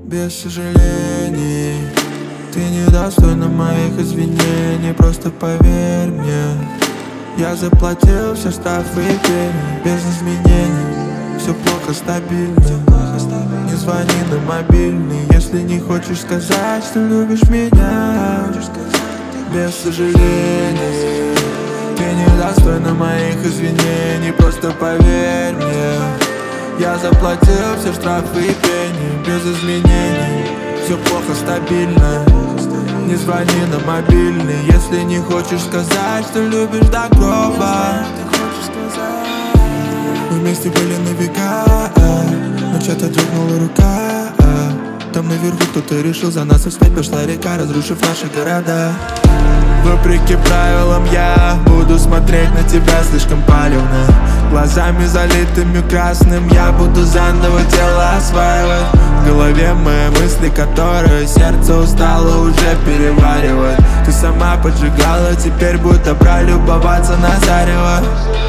без сожалений. Ты недостойна моих извинений, просто поверь мне. Я заплатил все штрафы и пени, без изменений. Все плохо, стабильно. Не звони на мобильный, если не хочешь сказать, что любишь меня. Без сожалений. Ты недостойна моих извинений, просто поверь мне. Я заплатил все штрафы и пени, без изменений. Все плохо, стабильно. Не звони на мобильный, если не хочешь сказать, что любишь до гроба. Мы вместе были на века, но что-то дрогнула рука. Там наверху кто-то решил за нас встать, пошла река, разрушив наши города. Вопреки правилам я буду смотреть на тебя слишком палевно. Глазами залитыми красным я буду заново тело осваивать. В голове мои мысли, которые сердце устало уже переваривать. Ты сама поджигала, теперь будто пролюбоваться на зарево.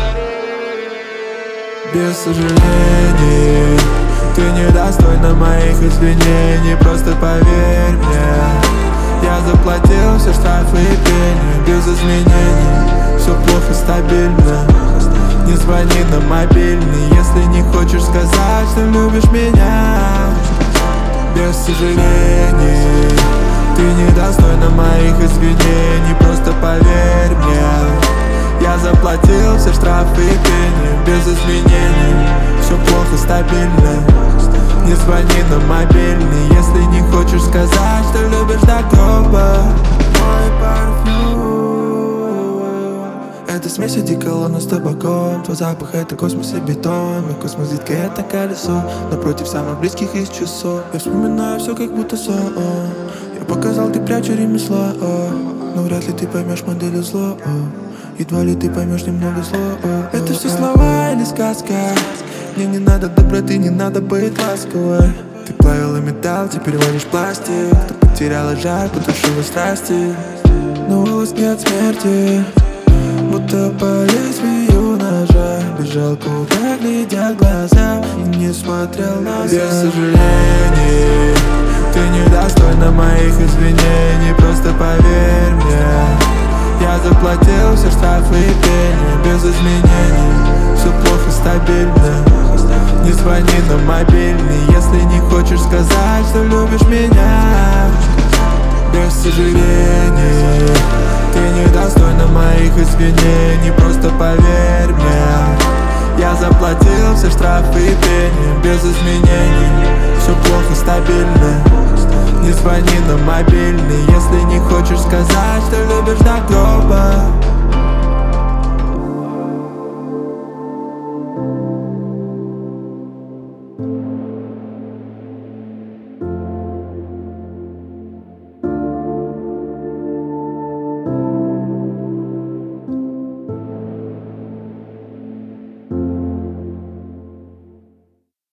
Без сожалений. Ты недостойна моих извинений, просто поверь мне. Я заплатил все штрафы и пени, без изменений. Все плохо, стабильно. Не звони на мобильный, если не хочешь сказать, что любишь меня. Без сожалений. Ты недостойна моих извинений, просто поверь мне. Я заплатил все штрафы и пени, без изменений. Все плохо, стабильно. Не звони на мобильный, если не хочешь сказать, что любишь до гроба. Мой парфюм — это смесь одеколона с табаком. Твой запах — это космос и бетон. Мой космос, детка, это колесо. Напротив самых близких из часов. Я вспоминаю все, как будто сон. Я показал, ты прячу ремесло, но вряд ли ты поймешь модель зло. Едва ли ты поймешь немного слов. Это все слова или сказка? Мне не надо доброты, не надо быть ласковой. Ты плавила металл, теперь варишь пластик. Ты потеряла жар, потушила страсти. Но волос не от смерти, будто по лезвию ножа. Бежал, куда глядят глаза, и не смотрел назад. Без сожалений. Ты недостойна моих извинений, просто поверь мне. Я заплатил все штрафы и пени, без изменений. Все плохо, стабильно. Не звони на мобильный, если не хочешь сказать, что любишь меня. Без сожалений. Ты недостойна моих извинений, просто поверь мне. Я заплатил все штрафы и пени, без изменений. Все плохо, стабильно. Не звони на мобильный, если не хочешь сказать, что любишь до гроба.